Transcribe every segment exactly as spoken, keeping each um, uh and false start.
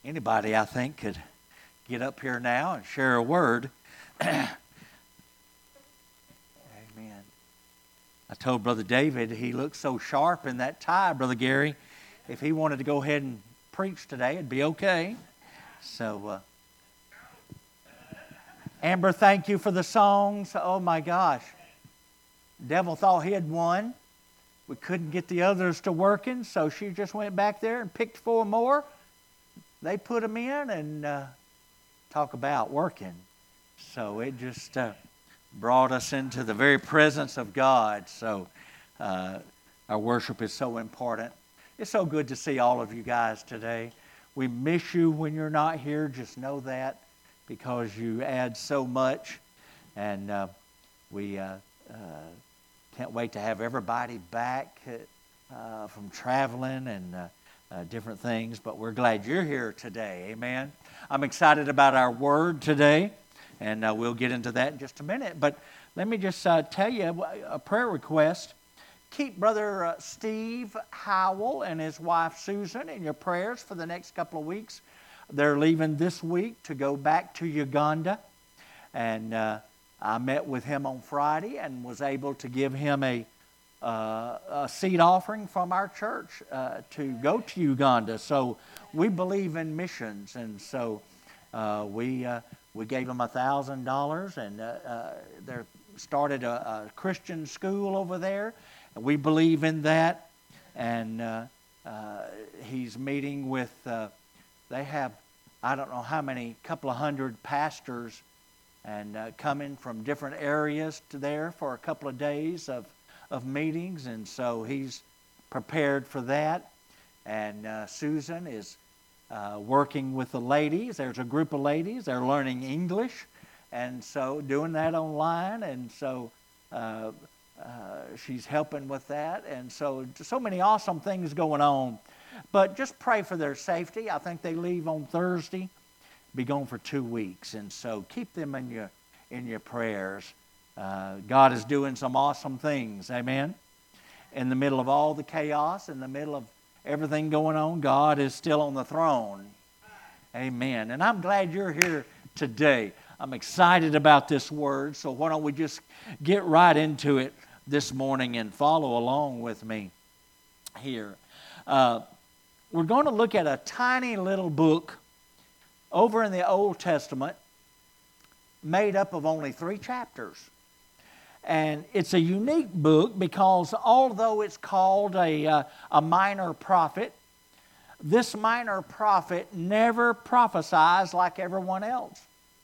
Anybody, I think, could get up here now and share a word. Amen. I told Brother David he looked so sharp in that tie, Brother Gary. If he wanted to go ahead and preach today, it'd be okay. So, uh, Amber, thank you for the songs. Oh, my gosh. Devil thought he had won. We couldn't get the others to working, so she just went back there and picked four more. They put them in and uh, talk about working. So it just uh, brought us into the very presence of God. So uh, our worship is so important. It's so good to see all of you guys today. We miss you when you're not here. Just know that, because you add so much. And uh, we uh, uh, can't wait to have everybody back uh, from traveling and uh, Uh, different things, but we're glad you're here today. Amen. I'm excited about our word today, and uh, we'll get into that in just a minute. But let me just uh, tell you a prayer request. Keep Brother uh, Steve Howell and his wife Susan in your prayers for the next couple of weeks. They're leaving this week to go back to Uganda, and uh, I met with him on Friday and was able to give him a Uh, a seed offering from our church uh, to go to Uganda. So we believe in missions, and so uh, we uh, we gave them a thousand dollars, and uh, uh, they started a, a Christian school over there. And we believe in that, and uh, uh, he's meeting with. Uh, they have I don't know how many, couple of hundred pastors, and uh, coming from different areas to there for a couple of days of. of meetings, and so he's prepared for that. And uh, Susan is uh, working with the ladies. There's a group of ladies. They're learning English, and so doing that online. And so uh, uh, she's helping with that. And so so many awesome things going on. But just pray for their safety. I think they leave on Thursday, be gone for two weeks, and so keep them in your in your prayers. Uh, God is doing some awesome things, amen? In the middle of all the chaos, in the middle of everything going on, God is still on the throne, amen. And I'm glad you're here today. I'm excited about this word, so why don't we just get right into it this morning and follow along with me here. Uh, we're going to look at a tiny little book over in the Old Testament made up of only three chapters. And it's a unique book because although it's called a, uh, a minor prophet, this minor prophet never prophesies like everyone else.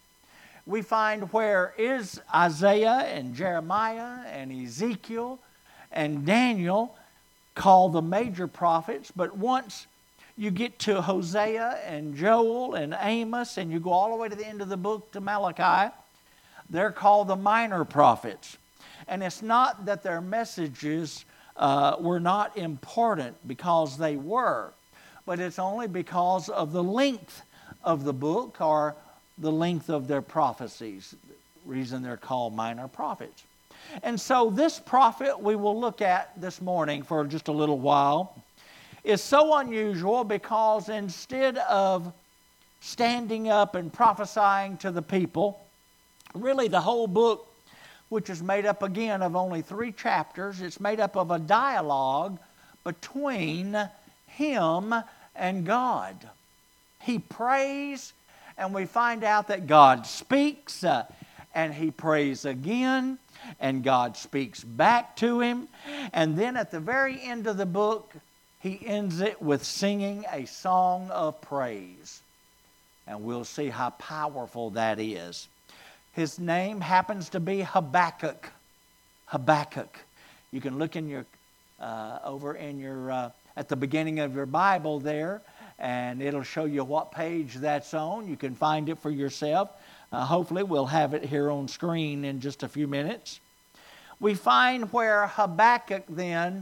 We find where is Isaiah and Jeremiah and Ezekiel and Daniel called the major prophets, but once you get to Hosea and Joel and Amos and you go all the way to the end of the book to Malachi, they're called the minor prophets. And it's not that their messages uh, were not important, because they were. But it's only because of the length of the book or the length of their prophecies. The reason they're called minor prophets. And so this prophet we will look at this morning for just a little while is so unusual because instead of standing up and prophesying to the people, really the whole book, which is made up again of only three chapters, it's made up of a dialogue between him and God. He prays, and we find out that God speaks, uh, and he prays again, and God speaks back to him. And then at the very end of the book, he ends it with singing a song of praise. And we'll see how powerful that is. His name happens to be Habakkuk. Habakkuk. You can look in your uh, over in your uh, at the beginning of your Bible there, and it'll show you what page that's on. You can find it for yourself. Uh, hopefully, we'll have it here on screen in just a few minutes. We find where Habakkuk then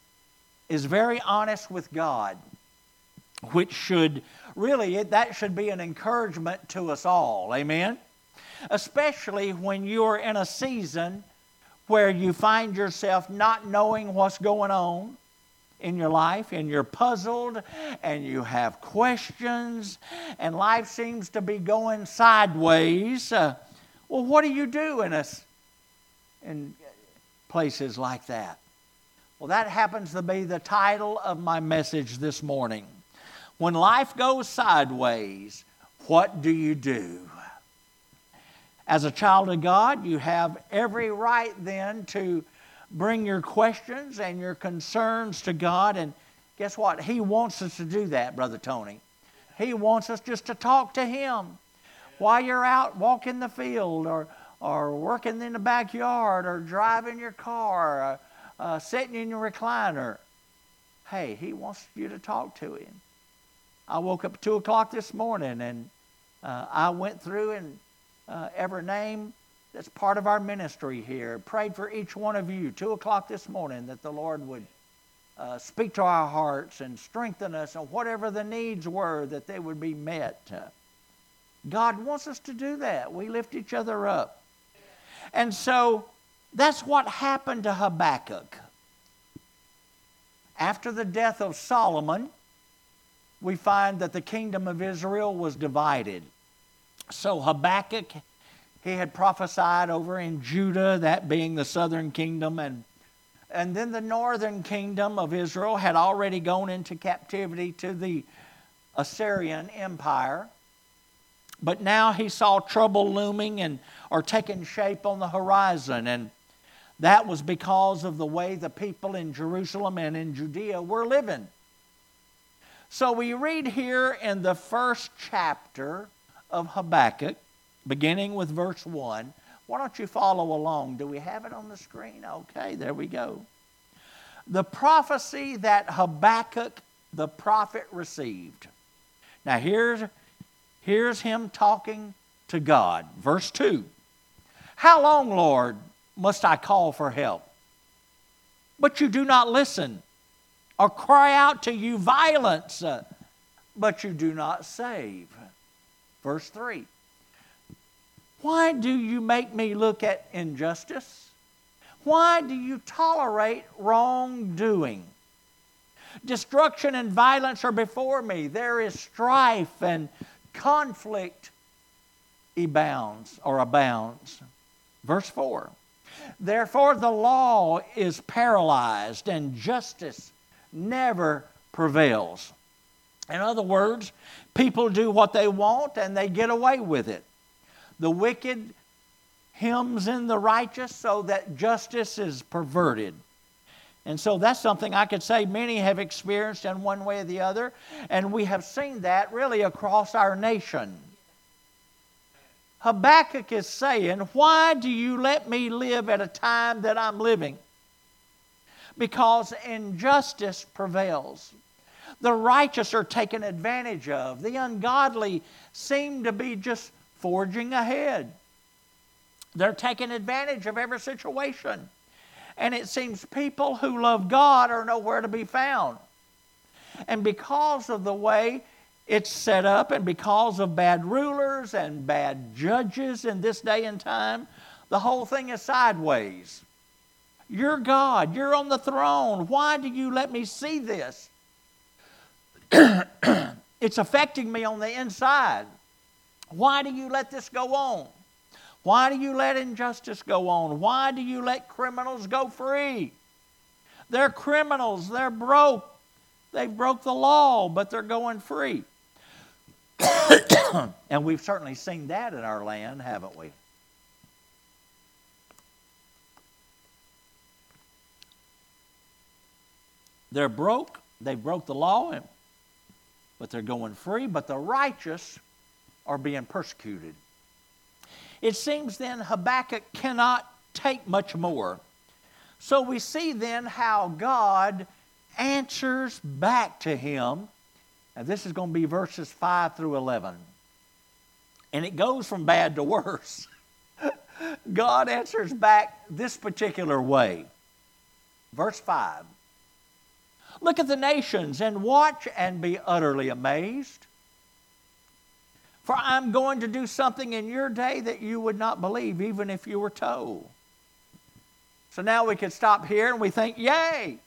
is very honest with God, which should really that should be an encouragement to us all. Amen. Especially when you're in a season where you find yourself not knowing what's going on, in your life and you're puzzled and you have questions and life seems to be going sideways, uh, well, what do you do in, a, in places like that? Well, that happens to be the title of my message this morning. When life goes sideways, what do you do? As a child of God, you have every right then to bring your questions and your concerns to God. And guess what? He wants us to do that, Brother Tony. He wants us just to talk to Him. While you're out walking the field or, or working in the backyard or driving your car or uh, sitting in your recliner. Hey, He wants you to talk to Him. I woke up at two o'clock this morning and uh, I went through and uh, every name that's part of our ministry here. Prayed for each one of you, two o'clock this morning, that the Lord would uh, speak to our hearts and strengthen us, and whatever the needs were, that they would be met. Uh, God wants us to do that. We lift each other up. And so that's what happened to Habakkuk. After the death of Solomon, we find that the kingdom of Israel was divided. So Habakkuk, he had prophesied over in Judah, that being the southern kingdom, and, and then the northern kingdom of Israel had already gone into captivity to the Assyrian Empire. But now he saw trouble looming and or taking shape on the horizon, and that was because of the way the people in Jerusalem and in Judea were living. So we read here in the first chapter of Habakkuk, beginning with verse one. Why don't you follow along? Do we have it on the screen? Okay, there we go. The prophecy that Habakkuk the prophet received. Now here's, here's him talking to God. Verse two. How long, Lord, must I call for help? But you do not listen, or cry out to you violence, uh, but you do not save. Verse three. Why do you make me look at injustice? Why do you tolerate wrongdoing? Destruction and violence are before me. There is strife and conflict abounds or abounds. Verse four. Therefore the law is paralyzed and justice never prevails. In other words, people do what they want and they get away with it. The wicked hems in the righteous so that justice is perverted. And so that's something I could say many have experienced in one way or the other. And we have seen that really across our nation. Habakkuk is saying, why do you let me live at a time that I'm living? Because injustice prevails. The righteous are taken advantage of. The ungodly seem to be just forging ahead. They're taking advantage of every situation. And it seems people who love God are nowhere to be found. And because of the way it's set up and because of bad rulers and bad judges in this day and time, the whole thing is sideways. You're God. You're on the throne. Why do you let me see this? It's affecting me on the inside. Why do you let this go on? Why do you let injustice go on? Why do you let criminals go free? They're criminals. They're broke. They broke the law, but they're going free. And we've certainly seen that in our land, haven't we? They're broke. They broke the law, but they're going free. But the righteous are being persecuted. It seems then Habakkuk cannot take much more. So we see then how God answers back to him. And this is going to be verses five through eleven. And it goes from bad to worse. God answers back this particular way. Verse five. Look at the nations and watch and be utterly amazed. For I'm going to do something in your day that you would not believe, even if you were told. So now we could stop here and we think, yay,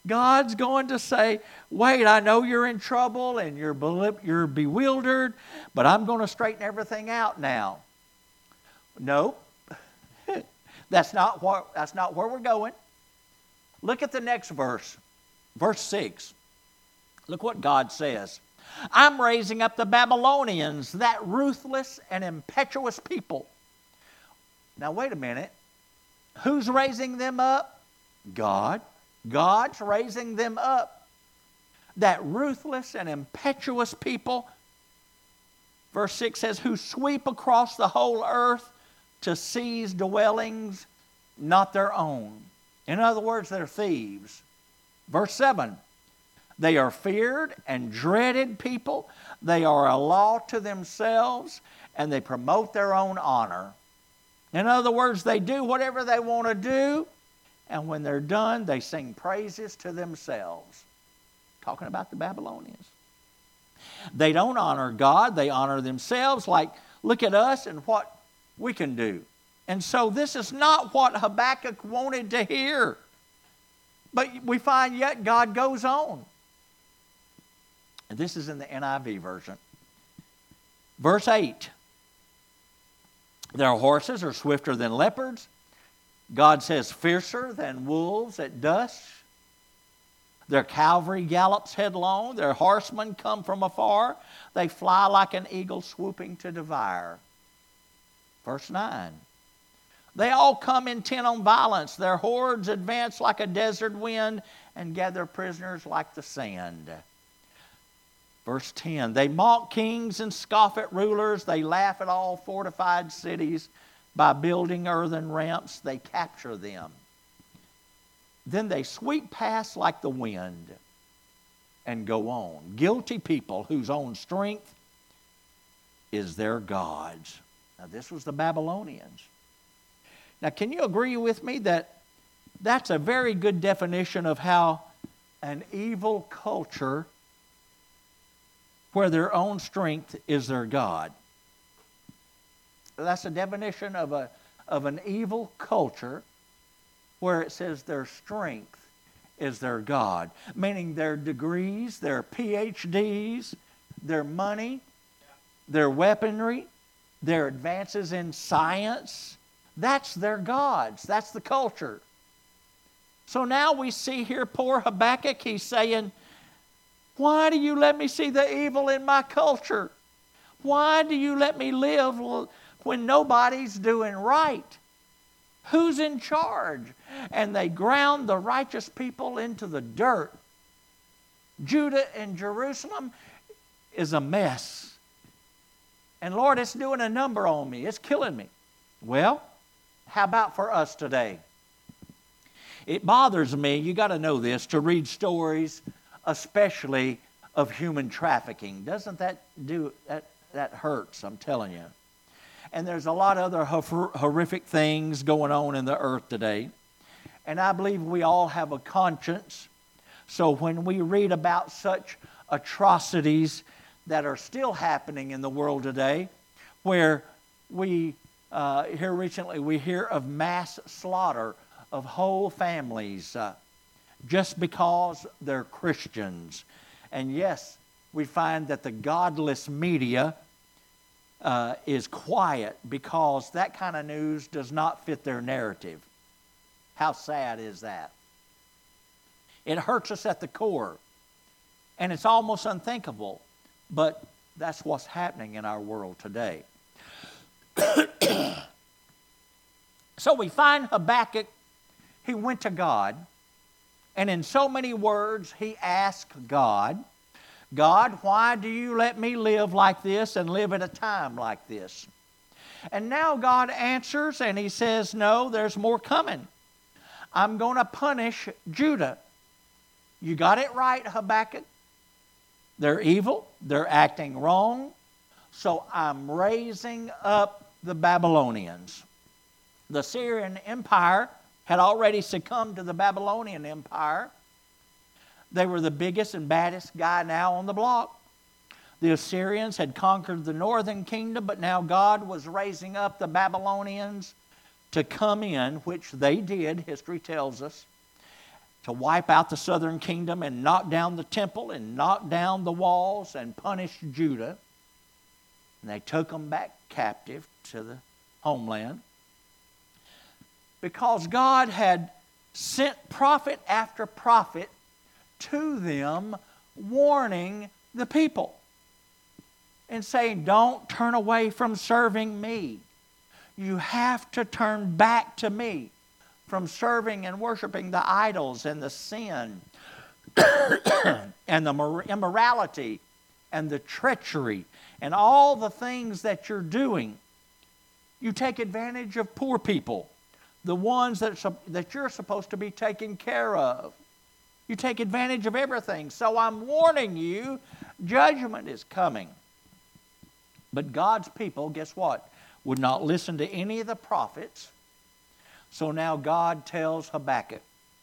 God's going to say, wait, I know you're in trouble and you're, be- you're bewildered, but I'm going to straighten everything out now. Nope. That's not what, that's not where we're going. Look at the next verse, verse six. Look what God says. I'm raising up the Babylonians, that ruthless and impetuous people. Now, wait a minute. Who's raising them up? God. God's raising them up. That ruthless and impetuous people. Verse six says, who sweep across the whole earth to seize dwellings not their own. In other words, they're thieves. Verse seven, they are feared and dreaded people. They are a law to themselves, and they promote their own honor. In other words, they do whatever they want to do, and when they're done, they sing praises to themselves. Talking about the Babylonians. They don't honor God, they honor themselves, like, look at us and what we can do. And so this is not what Habakkuk wanted to hear. But we find yet God goes on. And this is in the N I V version. Verse eight. Their horses are swifter than leopards. God says fiercer than wolves at dusk. Their cavalry gallops headlong. Their horsemen come from afar. They fly like an eagle swooping to devour. Verse nine. They all come intent on violence. Their hordes advance like a desert wind and gather prisoners like the sand. Verse ten. They mock kings and scoff at rulers. They laugh at all fortified cities. By building earthen ramps, they capture them. Then they sweep past like the wind and go on. Guilty people whose own strength is their gods. Now, this was the Babylonians. Now, can you agree with me that that's a very good definition of how an evil culture where their own strength is their God? That's a definition of a of an evil culture where it says their strength is their God, meaning their degrees, their P H Ds, their money, their weaponry, their advances in science. That's their gods. That's the culture. So now we see here poor Habakkuk, he's saying, why do you let me see the evil in my culture? Why do you let me live when nobody's doing right? Who's in charge? And they ground the righteous people into the dirt. Judah and Jerusalem is a mess. And Lord, it's doing a number on me. It's killing me. Well, how about for us today? It bothers me, you got to know this, to read stories, especially of human trafficking. Doesn't that do, that, that hurts, I'm telling you. And there's a lot of other horrific things going on in the earth today. And I believe we all have a conscience. So when we read about such atrocities that are still happening in the world today, where we, uh, here recently, we hear of mass slaughter of whole families uh, just because they're Christians. And yes, we find that the godless media Uh, is quiet because that kind of news does not fit their narrative. How sad is that? It hurts us at the core. And it's almost unthinkable. But that's what's happening in our world today. So we find Habakkuk, he went to God. And in so many words, he asked God, God, why do you let me live like this and live at a time like this? And now God answers and he says, no, there's more coming. I'm going to punish Judah. You got it right, Habakkuk. They're evil. They're acting wrong. So I'm raising up the Babylonians. The Syrian Empire had already succumbed to the Babylonian Empire. They were the biggest and baddest guy now on the block. The Assyrians had conquered the northern kingdom, but now God was raising up the Babylonians to come in, which they did, history tells us, to wipe out the southern kingdom and knock down the temple and knock down the walls and punish Judah. And they took them back captive to the homeland. Because God had sent prophet after prophet to them, warning the people and saying, don't turn away from serving me. You have to turn back to me from serving and worshiping the idols and the sin and the immorality and the treachery and all the things that you're doing. You take advantage of poor people, the ones that, that you're supposed to be taking care of. You take advantage of everything. So I'm warning you, judgment is coming. But God's people, guess what? Would not listen to any of the prophets. So now God tells Habakkuk.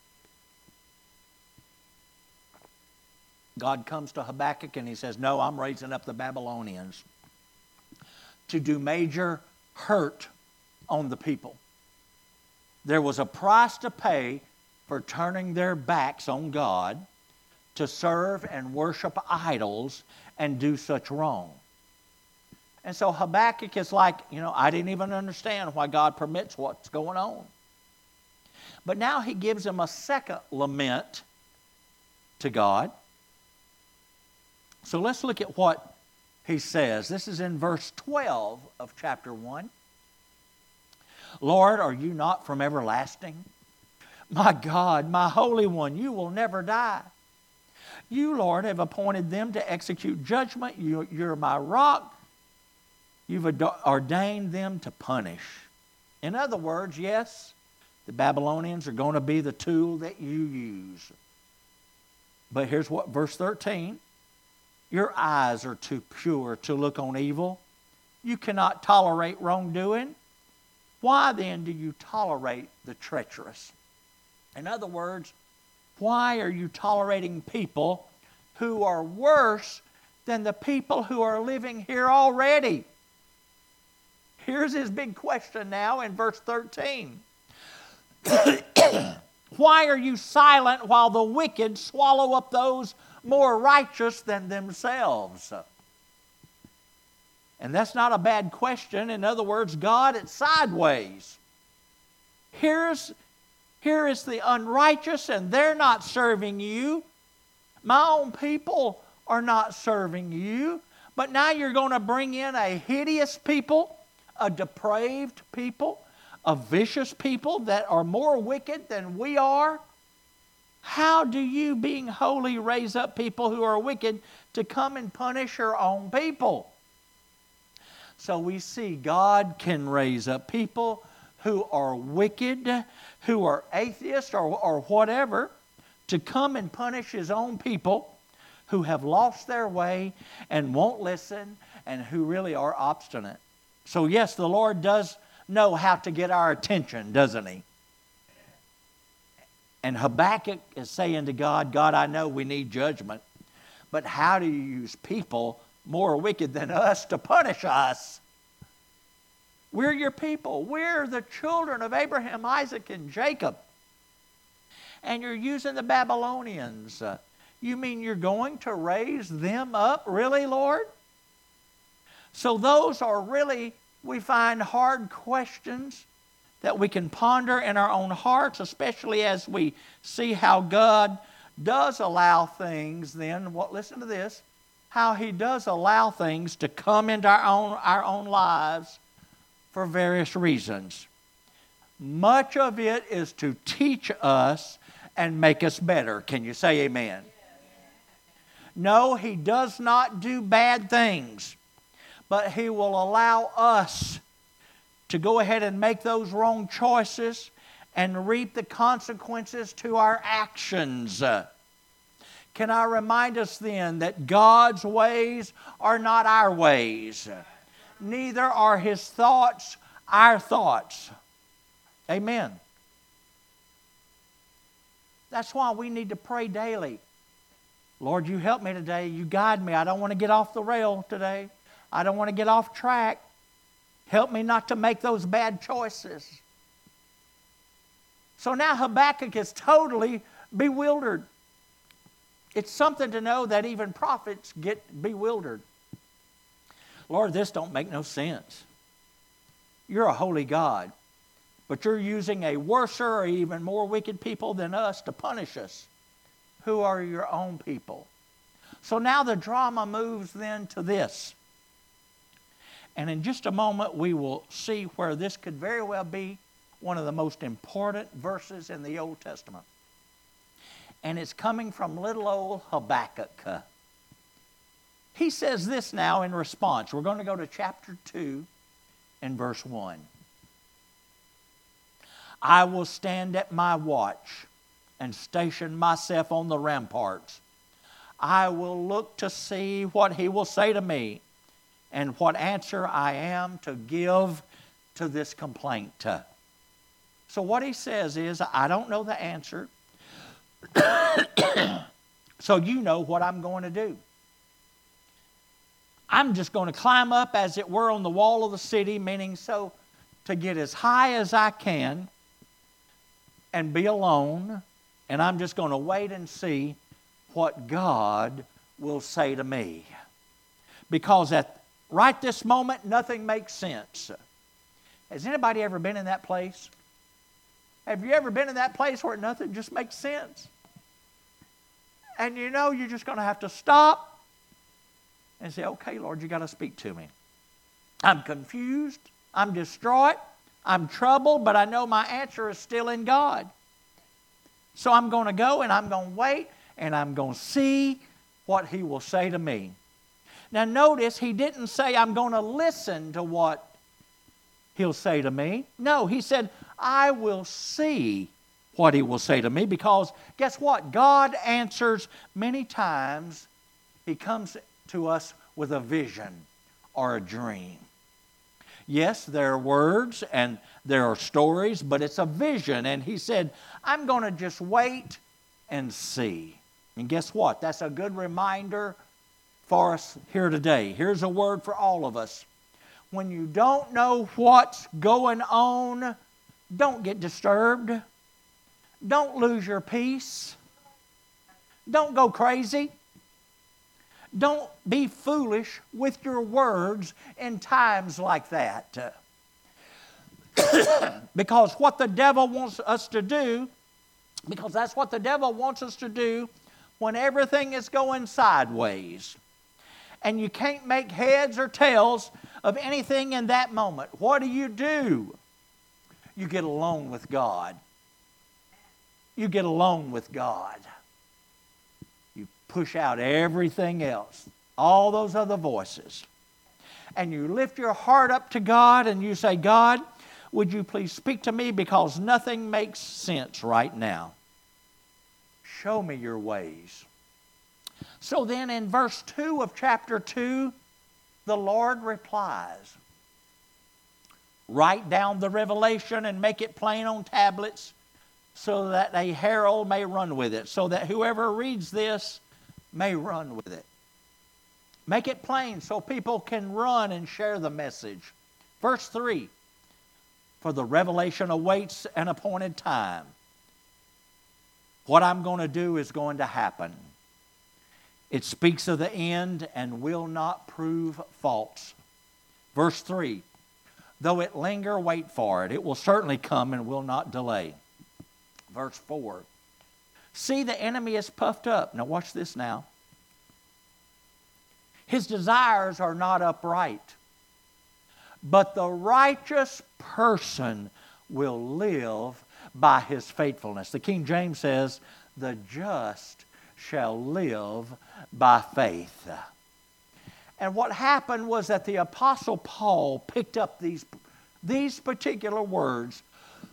God comes to Habakkuk and he says, no, I'm raising up the Babylonians to do major hurt on the people. There was a price to pay for turning their backs on God to serve and worship idols and do such wrong. And so Habakkuk is like, you know, I didn't even understand why God permits what's going on. But now he gives him a second lament to God. So let's look at what he says. This is in verse twelve of chapter one. Lord, are you not from everlasting? My God, my Holy One, you will never die. You, Lord, have appointed them to execute judgment. You, you're my rock. You've ordained them to punish. In other words, yes, the Babylonians are going to be the tool that you use. But here's what, verse thirteen. Your eyes are too pure to look on evil. You cannot tolerate wrongdoing. Why then do you tolerate the treacherous? In other words, why are you tolerating people who are worse than the people who are living here already? Here's his big question now in verse thirteen. Why are you silent while the wicked swallow up those more righteous than themselves? And that's not a bad question. In other words, God, it's sideways. Here's, here is the unrighteous, and they're not serving you. My own people are not serving you. But now you're going to bring in a hideous people, a depraved people, a vicious people that are more wicked than we are. How do you, being holy, raise up people who are wicked to come and punish your own people? So we see God can raise up people who are wicked, who are atheists or, or whatever, to come and punish His own people who have lost their way and won't listen and who really are obstinate. So yes, the Lord does know how to get our attention, doesn't He? And Habakkuk is saying to God, God, I know we need judgment, but how do you use people more wicked than us to punish us? We're your people. We're the children of Abraham, Isaac, and Jacob. And you're using the Babylonians. Uh, you mean you're going to raise them up? Really, Lord? So those are really, we find, hard questions that we can ponder in our own hearts, especially as we see how God does allow things then, what, listen to this, how He does allow things to come into our own, our own lives for various reasons. Much of it is to teach us and make us better. Can you say amen? No, He does not do bad things, but He will allow us to go ahead and make those wrong choices and reap the consequences to our actions. Can I remind us then that God's ways are not our ways? Neither are His thoughts our thoughts. Amen. That's why we need to pray daily. Lord, you help me today. You guide me. I don't want to get off the rail today. I don't want to get off track. Help me not to make those bad choices. So now Habakkuk is totally bewildered. It's something to know that even prophets get bewildered. Lord, this don't make no sense. You're a holy God, but you're using a worser or even more wicked people than us to punish us, who are your own people. So now the drama moves then to this. And in just a moment, we will see where this could very well be one of the most important verses in the Old Testament. And it's coming from little old Habakkuk. He says this now in response. We're going to go to chapter two and verse one. I will stand at my watch and station myself on the ramparts. I will look to see what he will say to me and what answer I am to give to this complaint. So what he says is, I don't know the answer, so you know what I'm going to do. I'm just going to climb up, as it were, on the wall of the city, meaning so to get as high as I can and be alone, and I'm just going to wait and see what God will say to me. Because at right this moment, nothing makes sense. Has anybody ever been in that place? Have you ever been in that place where nothing just makes sense? And you know you're just going to have to stop and say, okay, Lord, you got to speak to me. I'm confused. I'm distraught. I'm troubled, but I know my answer is still in God. So I'm going to go and I'm going to wait and I'm going to see what he will say to me. Now notice, he didn't say, I'm going to listen to what he'll say to me. No, he said, I will see what he will say to me, because guess what? God answers many times. He comes to us with a vision or a dream. Yes, there are words and there are stories, but it's a vision. And he said, I'm going to just wait and see. And guess what? That's a good reminder for us here today. Here's a word for all of us. When you don't know what's going on, don't get disturbed. Don't lose your peace. Don't go crazy. Don't be foolish with your words in times like that. Because what the devil wants us to do, because that's what the devil wants us to do when everything is going sideways. And you can't make heads or tails of anything in that moment. What do you do? You get alone with God. You get alone with God. You push out everything else, all those other voices. And you lift your heart up to God and you say, God, would you please speak to me, because nothing makes sense right now. Show me your ways. So then in verse two of chapter two, the Lord replies, write down the revelation and make it plain on tablets, so that a herald may run with it, so that whoever reads this may run with it. Make it plain so people can run and share the message. Verse three, for the revelation awaits an appointed time. What I'm going to do is going to happen. It speaks of the end and will not prove false. Verse three, though it linger, wait for it. It will certainly come and will not delay. Verse four, see, the enemy is puffed up. Now watch this now. His desires are not upright, but the righteous person will live by his faithfulness. The King James says, the just shall live by faith. And what happened was that the Apostle Paul picked up these, these particular words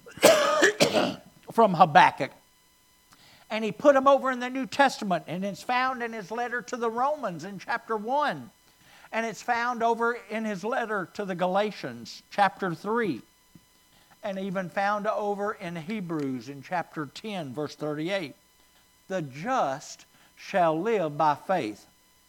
from Habakkuk, and he put them over in the New Testament, and it's found in his letter to the Romans in chapter one, and it's found over in his letter to the Galatians chapter three, and even found over in Hebrews in chapter ten verse thirty-eight. The just shall live by faith.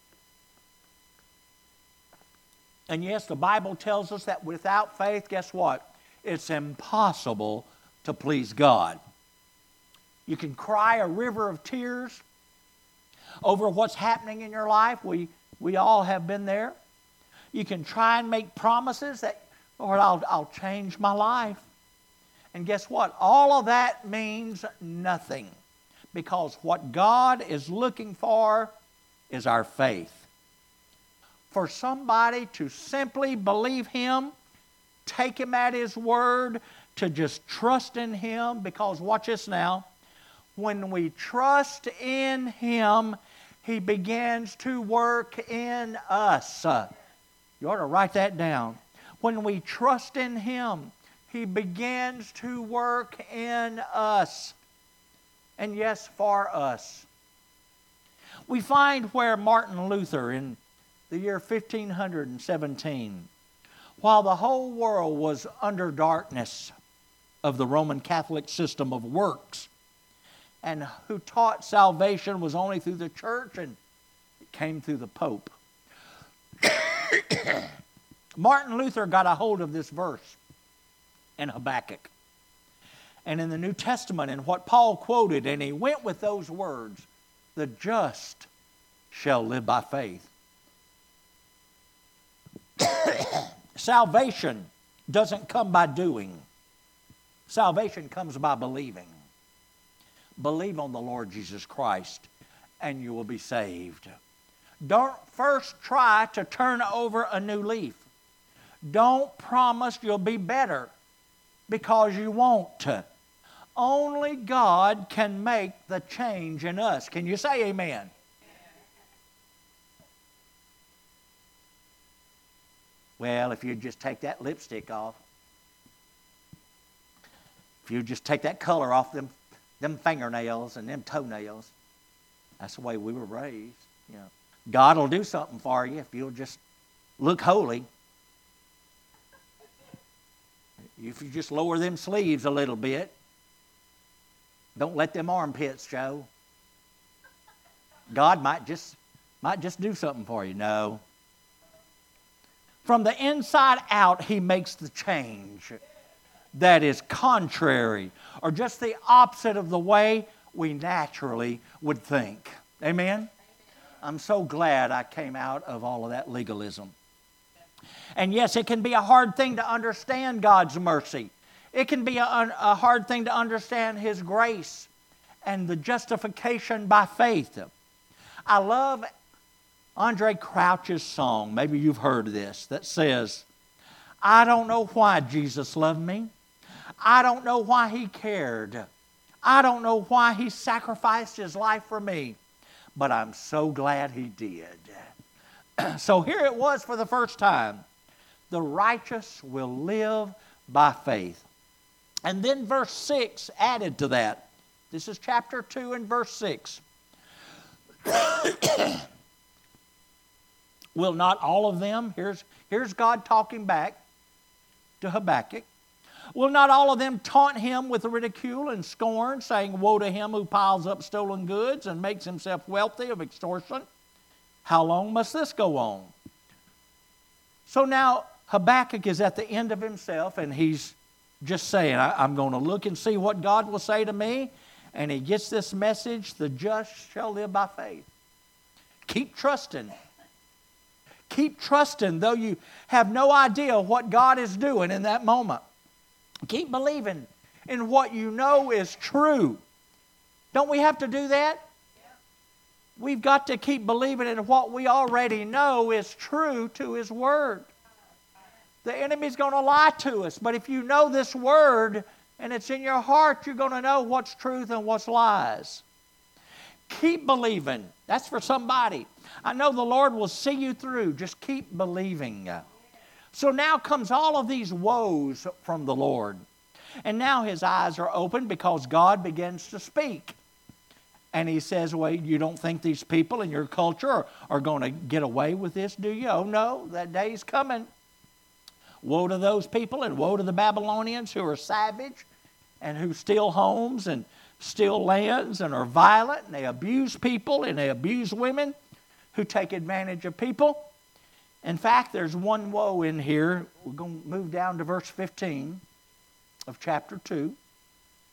And yes, the Bible tells us that without faith, guess what? It's impossible to please God. You can cry a river of tears over what's happening in your life. We, we all have been there. You can try and make promises that, Lord, I'll, I'll change my life. And guess what? All of that means nothing, because what God is looking for is our faith. For somebody to simply believe Him, take Him at His word, to just trust in Him, because watch this now, when we trust in Him, He begins to work in us. You ought to write that down. When we trust in Him, He begins to work in us. And yes, for us. We find where Martin Luther in the year fifteen seventeen, while the whole world was under darkness of the Roman Catholic system of works, and who taught salvation was only through the church and it came through the Pope. Martin Luther got a hold of this verse in Habakkuk and in the New Testament and what Paul quoted, and he went with those words, "The just shall live by faith." Salvation doesn't come by doing. Salvation comes by believing. Believe on the Lord Jesus Christ and you will be saved. Don't first try to turn over a new leaf. Don't promise you'll be better, because you won't. Only God can make the change in us. Can you say amen? Well, if you just take that lipstick off, if you just take that color off them, them fingernails and them toenails, that's the way we were raised. You know, God will do something for you if you'll just look holy. If you just lower them sleeves a little bit, don't let them armpits show. God might just might just do something for you. No. From the inside out, He makes the change that is contrary or just the opposite of the way we naturally would think. Amen? I'm so glad I came out of all of that legalism. And yes, it can be a hard thing to understand God's mercy. It can be a, a hard thing to understand His grace and the justification by faith. I love Andre Crouch's song, maybe you've heard this, that says, "I don't know why Jesus loved me. I don't know why He cared. I don't know why He sacrificed His life for me, but I'm so glad He did." So here it was for the first time. The righteous will live by faith. And then verse six added to that. This is chapter two and verse six. Will not all of them, here's, here's God talking back to Habakkuk, will not all of them taunt him with ridicule and scorn, saying, "Woe to him who piles up stolen goods and makes himself wealthy of extortion? How long must this go on?" So now Habakkuk is at the end of himself, and he's just saying, I, I'm going to look and see what God will say to me. And he gets this message, the just shall live by faith. Keep trusting. Keep trusting, though you have no idea what God is doing in that moment. Keep believing in what you know is true. Don't we have to do that? We've got to keep believing in what we already know is true to His Word. The enemy's going to lie to us, but if you know this Word and it's in your heart, you're going to know what's truth and what's lies. Keep believing. That's for somebody. I know the Lord will see you through. Just keep believing. So now comes all of these woes from the Lord. And now his eyes are open because God begins to speak. And he says, well, you don't think these people in your culture are, are going to get away with this, do you? Oh, no, that day's coming. Woe to those people and woe to the Babylonians who are savage and who steal homes and steal lands and are violent and they abuse people and they abuse women who take advantage of people. In fact, there's one woe in here. We're going to move down to verse fifteen of chapter two.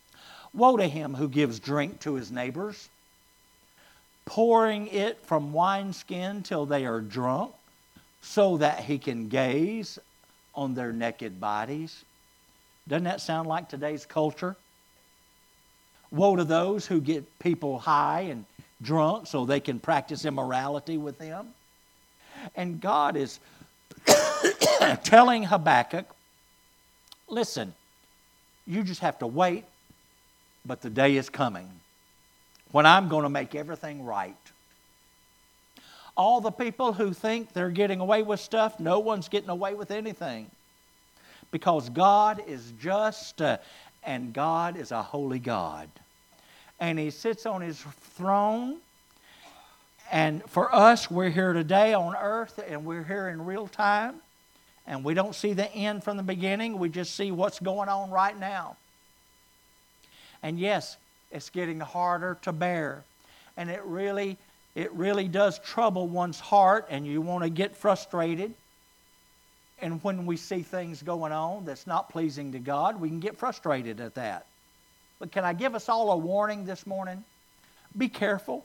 Woe to him who gives drink to his neighbors, pouring it from wineskin till they are drunk, so that he can gaze on their naked bodies. Doesn't that sound like today's culture? Woe to those who get people high and drunk so they can practice immorality with them. And God is telling Habakkuk, listen, you just have to wait, but the day is coming when I'm going to make everything right. All the people who think they're getting away with stuff, no one's getting away with anything. Because God is just uh, and God is a holy God. And He sits on His throne. And for us, we're here today on earth and we're here in real time. And we don't see the end from the beginning. We just see what's going on right now. And yes, it's getting harder to bear. And it really, it really does trouble one's heart, and you want to get frustrated. And when we see things going on that's not pleasing to God, we can get frustrated at that. But can I give us all a warning this morning? Be careful.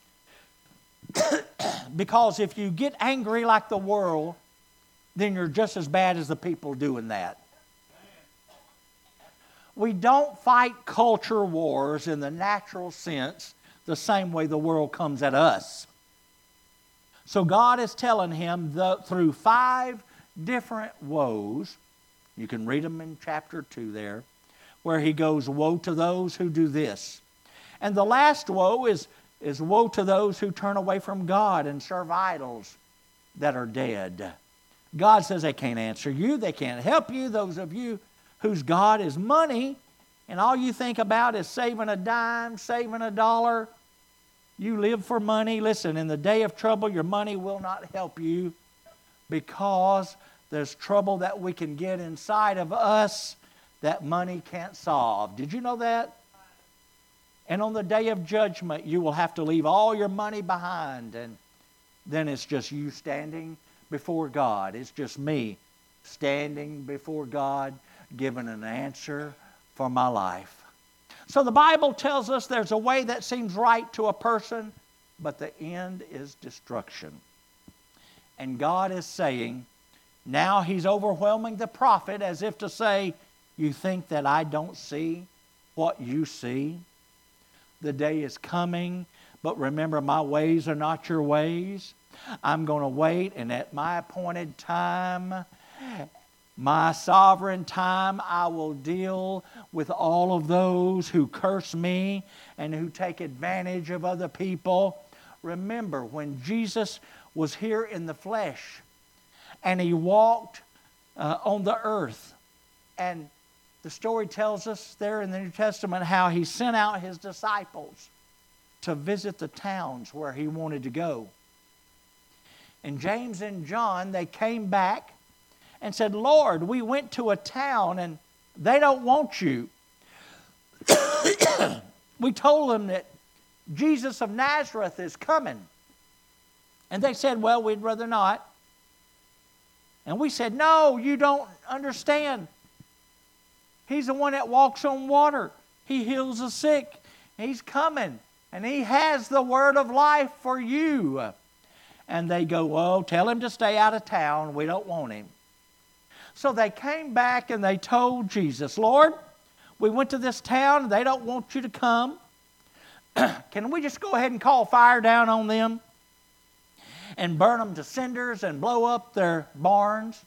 Because if you get angry like the world, then you're just as bad as the people doing that. We don't fight culture wars in the natural sense the same way the world comes at us. So God is telling him the, through five different woes, you can read them in chapter two there, where he goes, woe to those who do this. And the last woe is, is woe to those who turn away from God and serve idols that are dead. God says they can't answer you, they can't help you. Those of you whose God is money, and all you think about is saving a dime, saving a dollar. You live for money. Listen, in the day of trouble, your money will not help you, because there's trouble that we can get inside of us that money can't solve. Did you know that? And on the day of judgment, you will have to leave all your money behind, and then it's just you standing before God. It's just me standing before God, given an answer for my life. So the Bible tells us there's a way that seems right to a person, but the end is destruction. And God is saying, now He's overwhelming the prophet as if to say, you think that I don't see what you see? The day is coming, but remember, my ways are not your ways. I'm going to wait, and at my appointed time, my sovereign time, I will deal with all of those who curse me and who take advantage of other people. Remember, when Jesus was here in the flesh and He walked uh, on the earth, and the story tells us there in the New Testament how He sent out His disciples to visit the towns where He wanted to go. And James and John, they came back and said, Lord, we went to a town and they don't want you. We told them that Jesus of Nazareth is coming. And they said, well, we'd rather not. And we said, no, you don't understand. He's the one that walks on water. He heals the sick. He's coming. And He has the word of life for you. And they go, well, tell him to stay out of town. We don't want him. So they came back and they told Jesus, Lord, we went to this town and they don't want you to come. Can we just go ahead and call fire down on them and burn them to cinders and blow up their barns?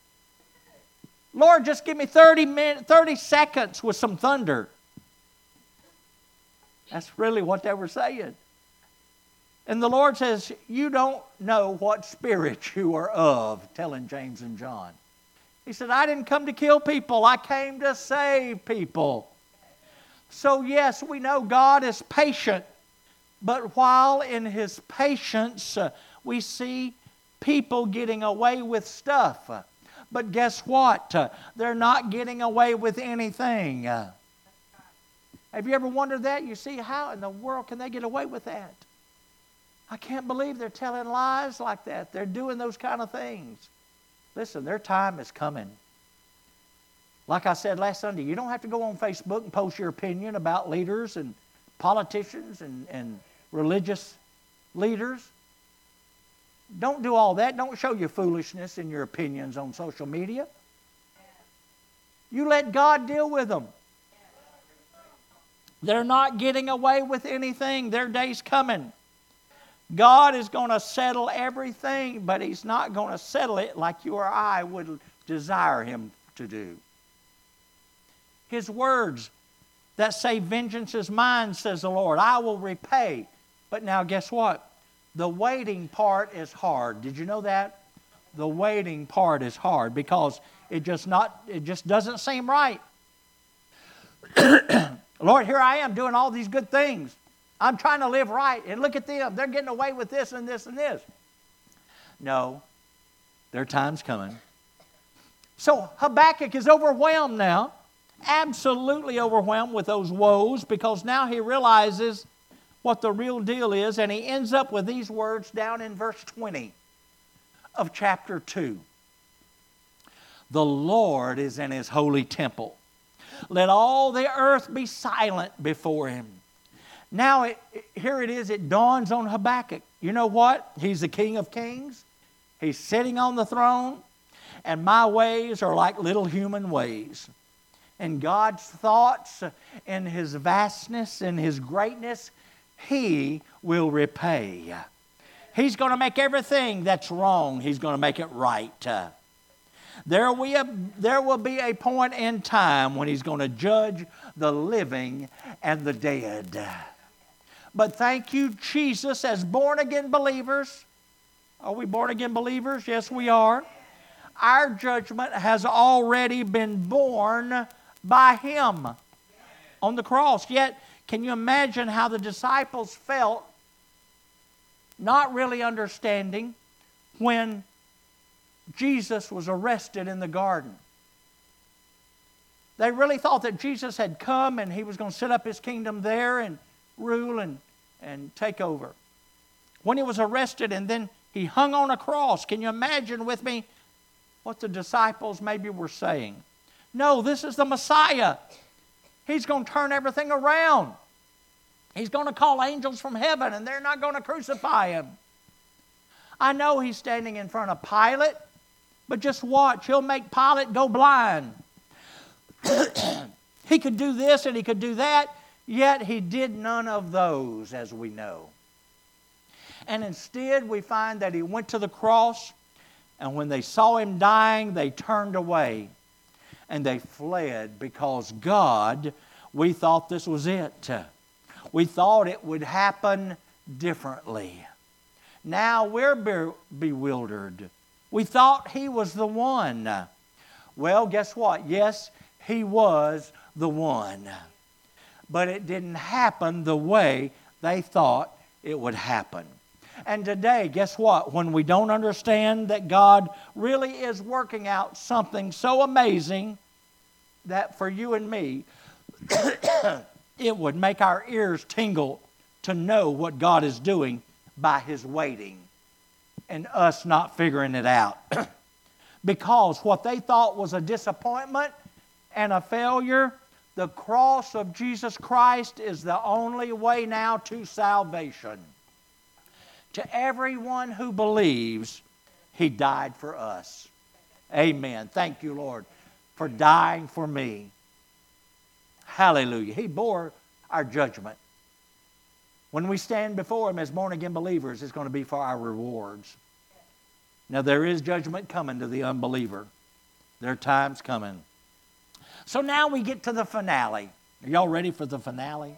Lord, just give me thirty minutes, thirty seconds with some thunder. That's really what they were saying. And the Lord says, you don't know what spirit you are of, telling James and John. He said, I didn't come to kill people. I came to save people. So yes, we know God is patient. But while in His patience, uh, we see people getting away with stuff. But guess what? Uh, they're not getting away with anything. Uh, have you ever wondered that? You see, how in the world can they get away with that? I can't believe they're telling lies like that. They're doing those kind of things. Listen, their time is coming. Like I said last Sunday, you don't have to go on Facebook and post your opinion about leaders and politicians and, and religious leaders. Don't do all that. Don't show your foolishness and your opinions on social media. You let God deal with them. They're not getting away with anything. Their day's coming. God is going to settle everything, but He's not going to settle it like you or I would desire Him to do. His words that say, vengeance is mine, says the Lord. I will repay. But now guess what? The waiting part is hard. Did you know that? The waiting part is hard because it just not it just doesn't seem right. Lord, here I am doing all these good things. I'm trying to live right, and look at them. They're getting away with this and this and this. No, their time's coming. So Habakkuk is overwhelmed now, absolutely overwhelmed with those woes, because now he realizes what the real deal is, and he ends up with these words down in verse twenty of chapter two. The Lord is in His holy temple. Let all the earth be silent before Him. Now, it, here it is, it dawns on Habakkuk. You know what? He's the King of Kings. He's sitting on the throne, and my ways are like little human ways. And God's thoughts and His vastness and His greatness, He will repay. He's going to make everything that's wrong, He's going to make it right. There will, be a, there will be a point in time when He's going to judge the living and the dead. But thank you, Jesus, as born-again believers. Are we born-again believers? Yes, we are. Our judgment has already been borne by Him on the cross. Yet, can you imagine how the disciples felt, not really understanding, when Jesus was arrested in the garden? They really thought that Jesus had come and He was going to set up His kingdom there and rule and, and take over. When He was arrested and then He hung on a cross, can you imagine with me what the disciples maybe were saying? No, this is the Messiah. He's going to turn everything around. He's going to call angels from heaven and they're not going to crucify Him. I know He's standing in front of Pilate, but just watch. He'll make Pilate go blind. He could do this and He could do that, yet He did none of those, as we know. And instead, we find that He went to the cross, and when they saw Him dying, they turned away and they fled, because God, we thought this was it. We thought it would happen differently. Now we're be- bewildered. We thought He was the one. Well, guess what? Yes, He was the one. But it didn't happen the way they thought it would happen. And today, guess what? When we don't understand that God really is working out something so amazing that for you and me, it would make our ears tingle to know what God is doing by His waiting and us not figuring it out. Because what they thought was a disappointment and a failure, the cross of Jesus Christ is the only way now to salvation. To everyone who believes, He died for us. Amen. Thank you, Lord, for dying for me. Hallelujah. He bore our judgment. When we stand before Him as born-again believers, it's going to be for our rewards. Now, there is judgment coming to the unbeliever. There are times coming. So now we get to the finale. Are y'all ready for the finale?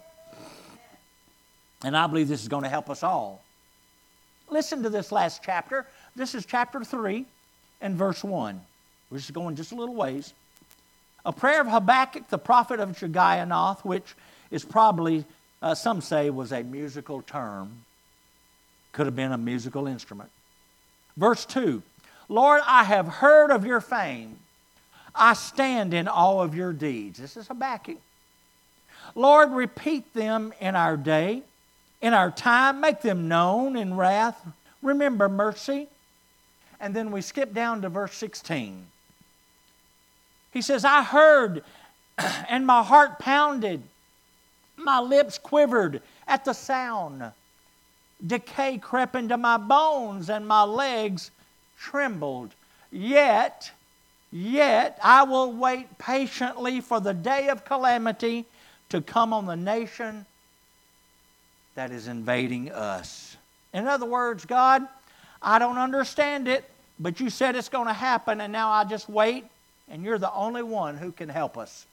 And I believe this is going to help us all. Listen to this last chapter. This is chapter three and verse one. We're just going just a little ways. A prayer of Habakkuk, the prophet of Shigionoth, which is probably, uh, some say, was a musical term. Could have been a musical instrument. Verse two, Lord, I have heard of your fame. I stand in awe of your deeds. This is Habakkuk. Lord, repeat them in our day, in our time. Make them known in wrath. Remember mercy. And then we skip down to verse sixteen. He says, I heard and my heart pounded. My lips quivered at the sound. Decay crept into my bones and my legs trembled. Yet, yet I will wait patiently for the day of calamity to come on the nation that is invading us. In other words, God, I don't understand it, but you said it's going to happen, and now I just wait, and you're the only one who can help us.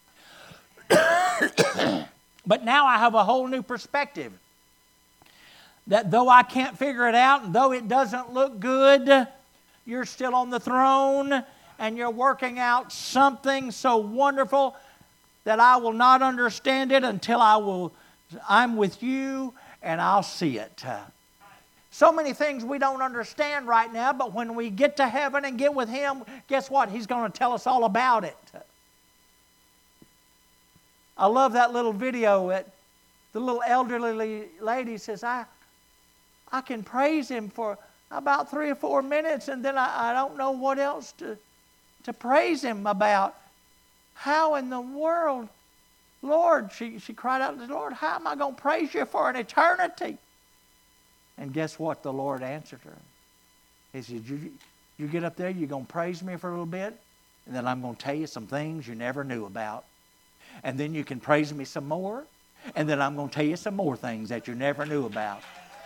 But now I have a whole new perspective. That though I can't figure it out, and though it doesn't look good, you're still on the throne, and you're working out something so wonderful that I will not understand it until I will, I'm with you, and I'll see it. So many things we don't understand right now, but when we get to heaven and get with Him, guess what? He's going to tell us all about it. I love that little video that the little elderly lady says, I, I can praise Him for about three or four minutes, and then I, I don't know what else to, to praise Him about. How in the world, Lord, she, she cried out to the Lord, how am I going to praise You for an eternity? And guess what? The Lord answered her. He said, you, you get up there, you're going to praise Me for a little bit, and then I'm going to tell you some things you never knew about. And then you can praise Me some more, and then I'm going to tell you some more things that you never knew about.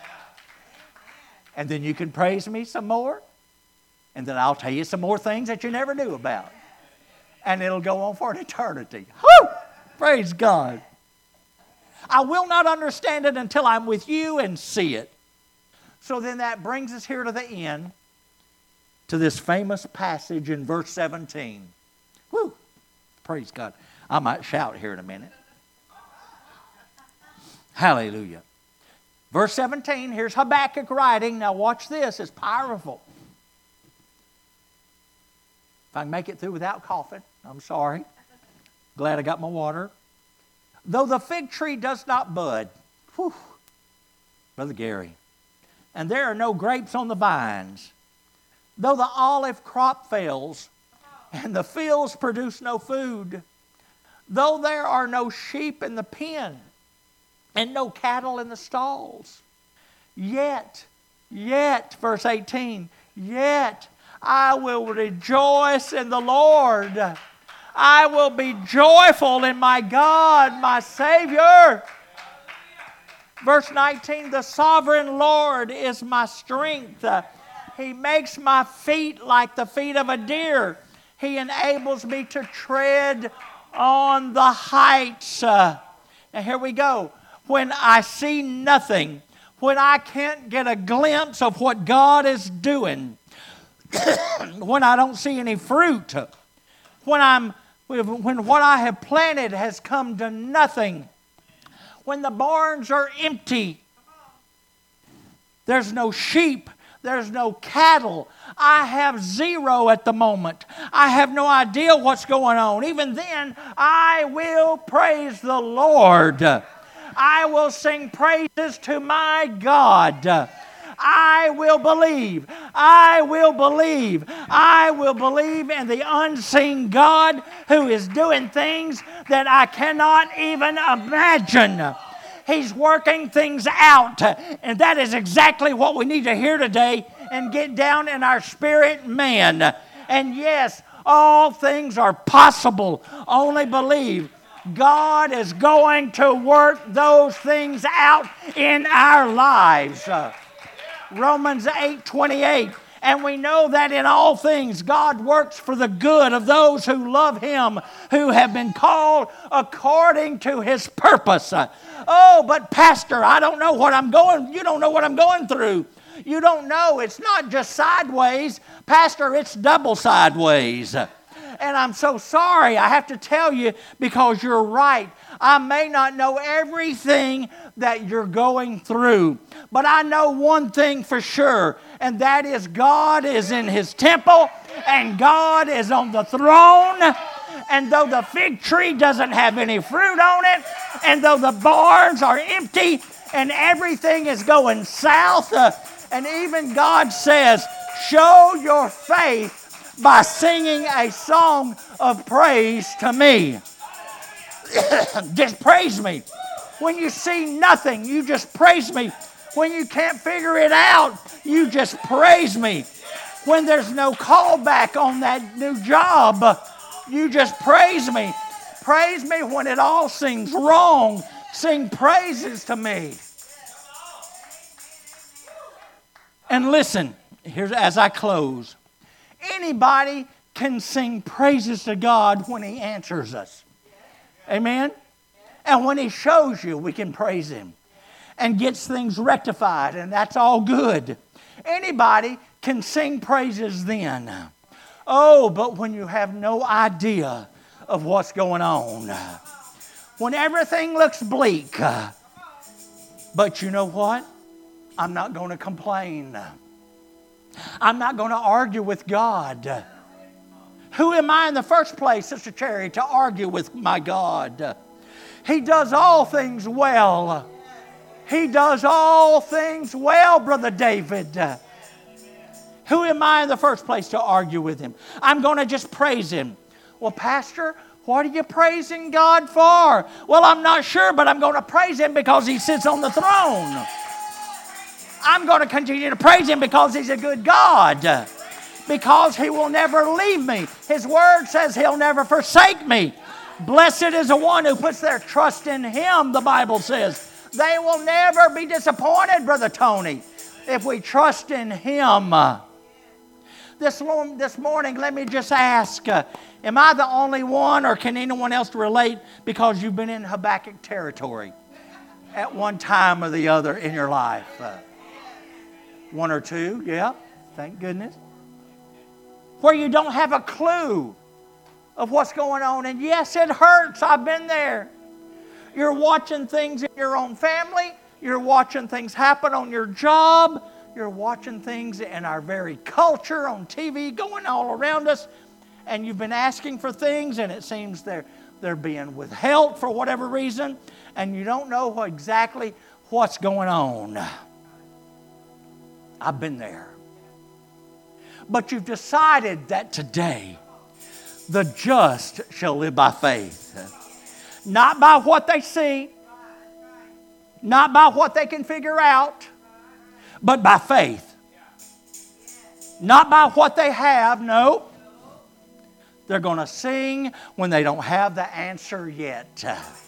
And then you can praise Me some more, and then I'll tell you some more things that you never knew about. And it'll go on for an eternity. Woo! Praise God. I will not understand it until I'm with You and see it. So then that brings us here to the end, to this famous passage in verse seventeen. Woo! Praise God. I might shout here in a minute. Hallelujah. Verse seventeen, here's Habakkuk writing. Now watch this, it's powerful. If I can make it through without coughing, I'm sorry. Glad I got my water. Though the fig tree does not bud, whew, Brother Gary, and there are no grapes on the vines, though the olive crop fails, and the fields produce no food, though there are no sheep in the pen, and no cattle in the stalls, yet, yet, verse eighteen, yet I will rejoice in the Lord. I will be joyful in my God, my Savior. Verse nineteen, the sovereign Lord is my strength. He makes my feet like the feet of a deer. He enables me to tread on the heights. Uh, now here we go. When I see nothing, when I can't get a glimpse of what God is doing, when I don't see any fruit, when I'm when what I have planted has come to nothing, when the barns are empty, there's no sheep, there's no cattle. I have zero at the moment. I have no idea what's going on. Even then, I will praise the Lord. I will sing praises to my God. I will believe. I will believe. I will believe in the unseen God who is doing things that I cannot even imagine. He's working things out. And that is exactly what we need to hear today and get down in our spirit man. And yes, all things are possible. Only believe. God is going to work those things out in our lives. Uh, Romans eight twenty-eight. And we know that in all things God works for the good of those who love Him, who have been called according to His purpose. Uh, oh, but Pastor, I don't know what I'm going, you don't know what I'm going through. You don't know. It's not just sideways. Pastor, it's double sideways. And I'm so sorry, I have to tell you, because you're right. I may not know everything that you're going through, but I know one thing for sure, and that is God is in His temple, and God is on the throne. And though the fig tree doesn't have any fruit on it, and though the barns are empty, and everything is going south, uh, and even God says, show your faith by singing a song of praise to me. Just praise me. When you see nothing, you just praise me. When you can't figure it out, you just praise me. When there's no callback on that new job, you just praise me. Praise me when it all seems wrong. Sing praises to me. And listen, here's as I close. Anybody can sing praises to God when He answers us. Amen? And when He shows you, we can praise Him and gets things rectified, and that's all good. Anybody can sing praises then. Oh, but when you have no idea of what's going on, when everything looks bleak, but you know what? I'm not going to complain. I'm not going to argue with God. Who am I in the first place, Sister Cherry, to argue with my God? He does all things well. He does all things well, Brother David. Who am I in the first place to argue with Him? I'm going to just praise Him. Well, Pastor, what are you praising God for? Well, I'm not sure, but I'm going to praise Him because He sits on the throne. I'm going to continue to praise Him because He's a good God. Because He will never leave me. His Word says He'll never forsake me. Blessed is the one who puts their trust in Him, the Bible says. They will never be disappointed, Brother Tony, if we trust in Him. This, this morning, let me just ask, uh, am I the only one, or can anyone else relate because you've been in Habakkuk territory at one time or the other in your life? Uh, one or two, yeah, thank goodness. Where you don't have a clue of what's going on. And yes, it hurts. I've been there. You're watching things in your own family. You're watching things happen on your job. You're watching things in our very culture on T V going all around us. And you've been asking for things, and it seems they're, they're being withheld for whatever reason. And you don't know what, exactly what's going on. I've been there. But you've decided that today, the just shall live by faith. Not by what they see, not by what they can figure out, but by faith. Not by what they have, no. They're going to sing when they don't have the answer yet.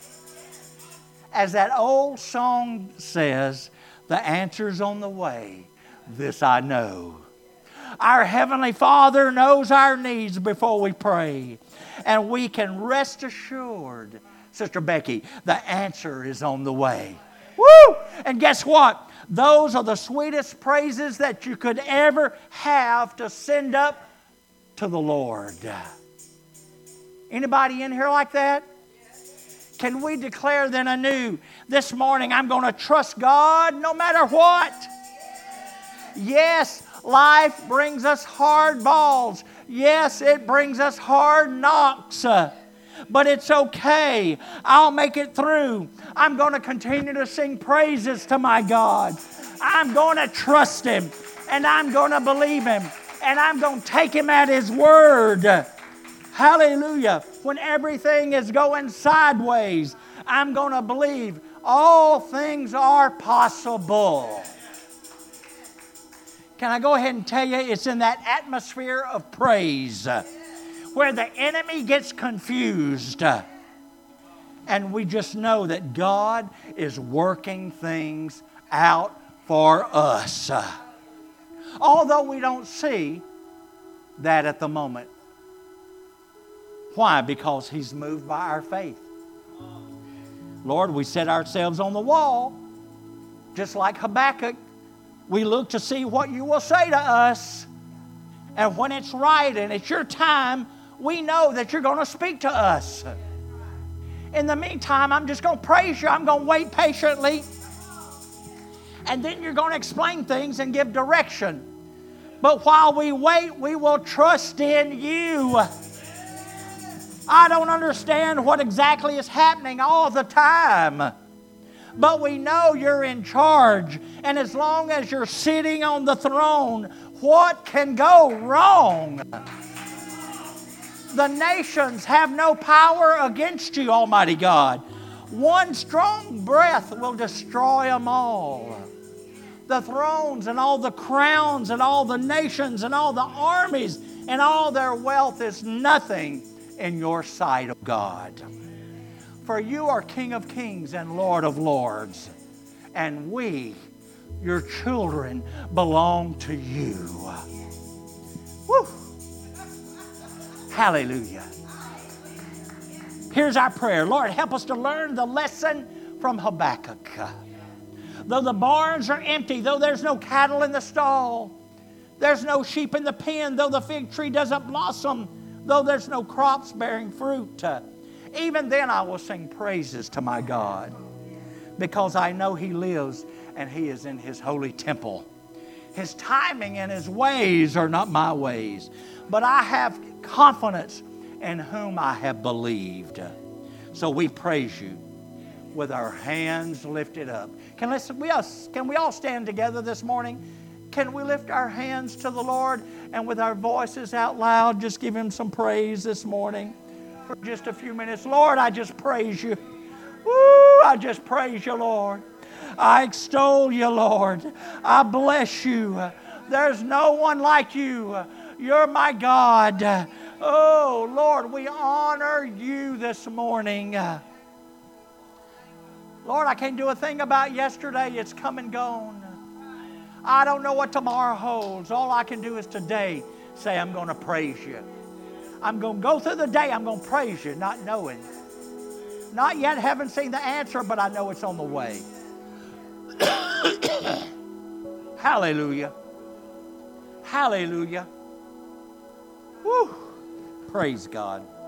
As that old song says, the answer's on the way. This I know. Our Heavenly Father knows our needs before we pray. And we can rest assured, Sister Becky, the answer is on the way. Woo! And guess what? Those are the sweetest praises that you could ever have to send up to the Lord. Anybody in here like that? Can we declare then anew this morning, I'm going to trust God no matter what? Yes, life brings us hard balls. Yes, it brings us hard knocks. But it's okay. I'll make it through. I'm going to continue to sing praises to my God. I'm going to trust Him. And I'm going to believe Him. And I'm going to take Him at His word. Hallelujah. When everything is going sideways, I'm going to believe all things are possible. Can I go ahead and tell you, it's in that atmosphere of praise where the enemy gets confused. And we just know that God is working things out for us. Although we don't see that at the moment. Why? Because He's moved by our faith. Lord, we set ourselves on the wall, just like Habakkuk. We look to see what You will say to us. And when it's right and it's Your time, we know that You're going to speak to us. In the meantime, I'm just going to praise You. I'm going to wait patiently. And then You're going to explain things and give direction. But while we wait, we will trust in You. I don't understand what exactly is happening all the time. But we know You're in charge. And as long as You're sitting on the throne, what can go wrong? The nations have no power against you, Almighty God. One strong breath will destroy them all. The thrones and all the crowns and all the nations and all the armies and all their wealth is nothing in your sight, O God. For you are King of kings and Lord of lords. And we, your children, belong to you. Woo! Hallelujah. Here's our prayer. Lord, help us to learn the lesson from Habakkuk. Though the barns are empty, though there's no cattle in the stall, there's no sheep in the pen, though the fig tree doesn't blossom, though there's no crops bearing fruit, uh, even then I will sing praises to my God, because I know He lives and He is in His holy temple. His timing and His ways are not my ways, but I have confidence in whom I have believed. So we praise you with our hands lifted up. Can, listen, we all, can we all stand together this morning? Can we lift our hands to the Lord and with our voices out loud just give Him some praise this morning for just a few minutes? Lord, I just praise you. Woo, I just praise you, Lord. I extol you, Lord. I bless you. There's no one like you. You're my God. Oh, Lord, we honor you this morning. Lord, I can't do a thing about yesterday. It's come and gone. I don't know what tomorrow holds. All I can do is today say, I'm going to praise you. I'm going to go through the day. I'm going to praise you, not knowing. Not yet, haven't seen the answer, but I know it's on the way. Hallelujah. Hallelujah. Woo. Praise God.